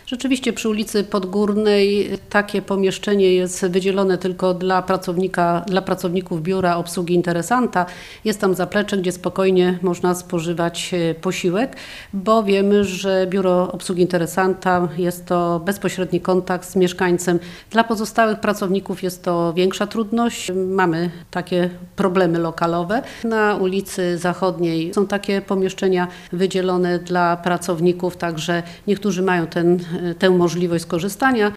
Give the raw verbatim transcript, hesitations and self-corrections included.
Rzeczywiście przy ulicy Podgórnej takie pomieszczenie jest wydzielone tylko dla pracownika, dla pracowników biura obsługi interesanta. Jest tam zaplecze, gdzie spokojnie można spożywać posiłek, bo wiemy, że biuro obsługi interesanta jest to bezpośredni kontakt z mieszkańcem. Dla pozostałych pracowników jest to większa trudność. Mamy takie problemy lokalowe. Na ulicy Zachodniej są takie pomieszczenia wydzielone dla pracowników, także niektórzy mają ten, tę możliwość skorzystania.